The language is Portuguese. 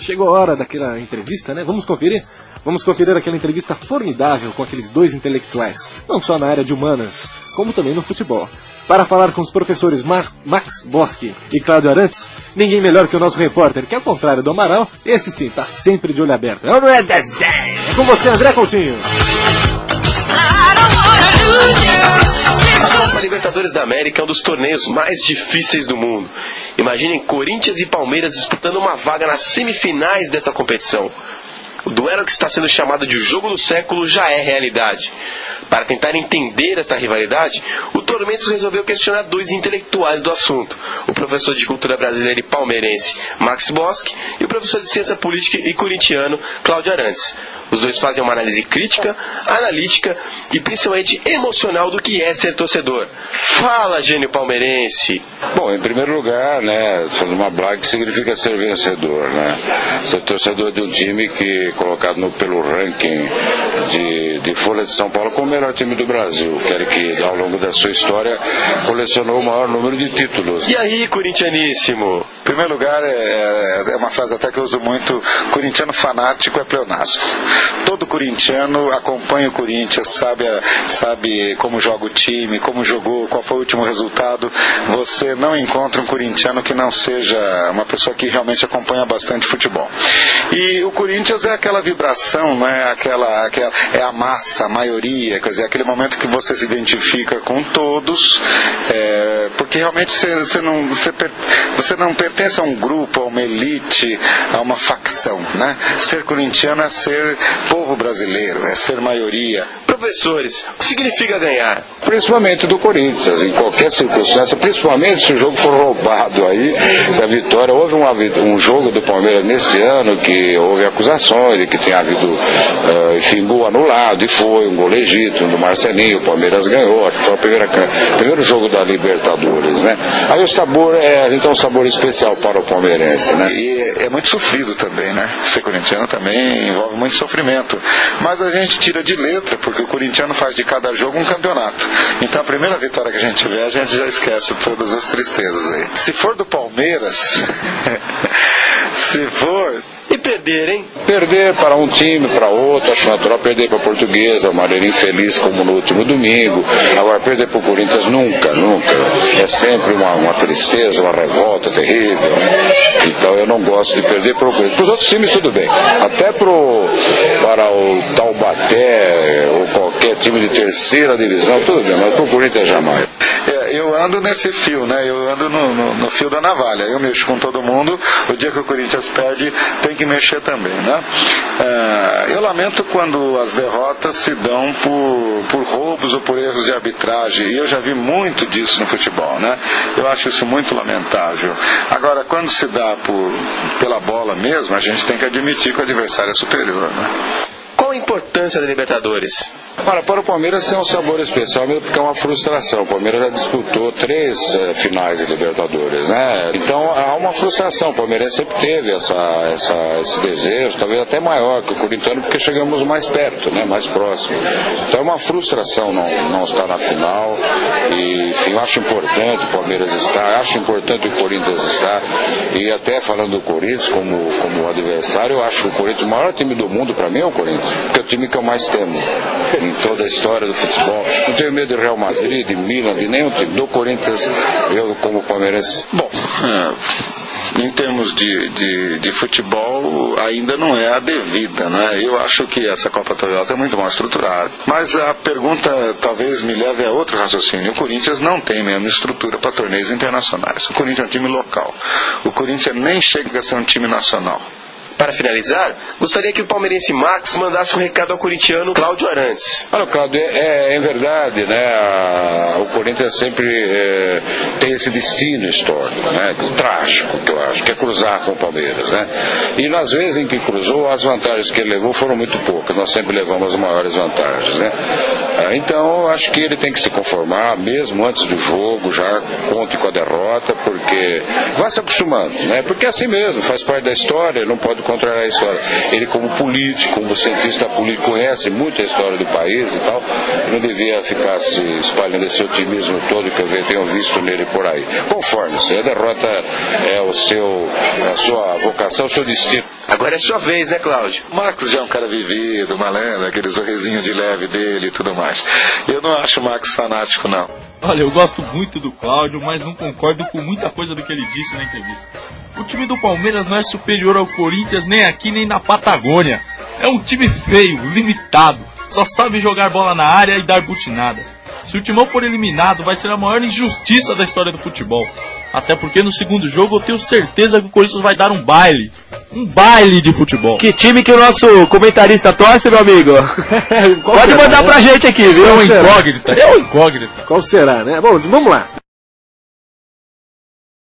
chegou a hora daquela entrevista, né? Vamos conferir? Vamos conferir aquela entrevista formidável com aqueles dois intelectuais, não só na área de humanas, como também no futebol. Para falar com os professores Max Boschi e Cláudio Arantes, ninguém melhor que o nosso repórter, que ao contrário do Amaral, esse sim, tá sempre de olho aberto. Não é desenho! É com você, André Coutinho! A Copa Libertadores da América é um dos torneios mais difíceis do mundo. Imaginem Corinthians e Palmeiras disputando uma vaga nas semifinais dessa competição. O duelo que está sendo chamado de jogo do século já é realidade. Para tentar entender esta rivalidade, o Tormentos resolveu questionar dois intelectuais do assunto, o professor de cultura brasileira e palmeirense Max Boschi e o professor de ciência política e corintiano Cláudio Arantes. Os dois fazem uma análise crítica, analítica e principalmente emocional do que é ser torcedor. Fala, gênio palmeirense! Bom, em primeiro lugar, né, fazer uma blague que significa ser vencedor, né? Ser torcedor de um time que, colocado pelo ranking de Folha de São Paulo como o melhor time do Brasil, que ao longo da sua história colecionou o maior número de títulos. E aí, corintianíssimo? Em primeiro lugar, é uma frase até que eu uso muito: corintiano fanático é pleonasmo. Todo corintiano acompanha o Corinthians, sabe como joga o time, como jogou, qual foi o último resultado. Você não encontra um corintiano que não seja uma pessoa que realmente acompanha bastante futebol. E o Corinthians é aquela vibração, não é? É a massa, a maioria, quer dizer, aquele momento que você se identifica com todos, porque realmente você não pertence a um grupo, a uma elite, a uma facção, né? Ser corintiano é ser povo brasileiro, é ser maioria. Professores, o que significa ganhar? Principalmente do Corinthians, em qualquer circunstância, principalmente se o jogo for roubado aí, se a vitória. Houve um jogo do Palmeiras neste ano que houve acusações de que tinha havido gol anulado, e foi um gol legítimo do Marcelinho, o Palmeiras ganhou, acho que foi o primeiro jogo da Libertadores, né? Aí o sabor a gente tem um sabor especial para o palmeirense, né? E é muito sofrido também, né? Ser corintiano também envolve muito sofrimento, mas a gente tira de letra, porque o corintiano faz de cada jogo um campeonato. Então a primeira vitória que a gente vê, a gente já esquece todas as tristezas aí. Se for do Palmeiras, se for... E perder, hein? Perder para um time, para outro, acho natural. Perder para a Portuguesa, uma maneira infeliz como no último domingo. Agora, perder para o Corinthians nunca. É sempre uma tristeza, uma revolta terrível, né? Então eu não gosto de perder para o Corinthians. Para os outros times tudo bem. Até para o Taubaté ou qualquer time de terceira divisão, tudo bem, mas para o Corinthians jamais. Eu ando nesse fio, né? Eu ando no fio da navalha. Eu mexo com todo mundo. O dia que o Corinthians perde, tem que mexer também, né? Eu lamento quando as derrotas se dão por roubos ou por erros de arbitragem. E eu já vi muito disso no futebol, né? Eu acho isso muito lamentável. Agora, quando se dá pela bola mesmo, a gente tem que admitir que o adversário é superior, né? Qual a importância da Libertadores? Olha, para o Palmeiras tem um sabor especial, mesmo porque é uma frustração. O Palmeiras já disputou 3 finais de Libertadores, né? Então há uma frustração. O Palmeiras sempre teve esse desejo, talvez até maior que o corintiano, porque chegamos mais perto, né? Mais próximo. Então é uma frustração não estar na final. E, enfim, eu acho importante o Palmeiras estar, acho importante o Corinthians estar. E até falando do Corinthians como adversário, eu acho que o Corinthians, o maior time do mundo para mim é o Corinthians, porque é o time que eu mais temo em toda a história do futebol. Não tenho medo de Real Madrid, de Milan, de nenhum time. Do Corinthians, eu como palmeirense. Bom, em termos de futebol, ainda não é a devida, né? Eu acho que essa Copa Toyota é muito mal estruturada. Mas a pergunta talvez me leve a outro raciocínio. O Corinthians não tem mesmo estrutura para torneios internacionais. O Corinthians é um time local. O Corinthians nem chega a ser um time nacional. Para finalizar, gostaria que o palmeirense Max mandasse um recado ao corintiano Cláudio Arantes. Olha, Cláudio, é verdade, né? O Corinthians sempre tem esse destino histórico, né? Trágico, que eu acho, que é cruzar com o Palmeiras, né? E nas vezes em que cruzou, as vantagens que ele levou foram muito poucas. Nós sempre levamos as maiores vantagens, né? Então, eu acho que ele tem que se conformar, mesmo antes do jogo, já conte com a derrota, porque vai se acostumando, né? Porque é assim mesmo, faz parte da história, não pode contrário à história. Ele, como político, como cientista político, conhece muito a história do país e tal, não devia ficar se espalhando esse otimismo todo que eu tenho visto nele por aí. Conforme-se, a derrota é a sua vocação, o seu destino. Agora é sua vez, né, Cláudio? O Max já é um cara vivido, malandro, aquele sorrisinho de leve dele e tudo mais. Eu não acho o Max fanático, não. Olha, eu gosto muito do Cláudio, mas não concordo com muita coisa do que ele disse na entrevista. O time do Palmeiras não é superior ao Corinthians nem aqui nem na Patagônia. É um time feio, limitado, só sabe jogar bola na área e dar butinada. Se o Timão for eliminado, vai ser a maior injustiça da história do futebol. Até porque no segundo jogo eu tenho certeza que o Corinthians vai dar um baile. Um baile de futebol. Que time que o nosso comentarista torce, meu amigo? Pode mandar pra gente aqui, viu? É uma incógnita. Qual será, né? Bom, vamos lá.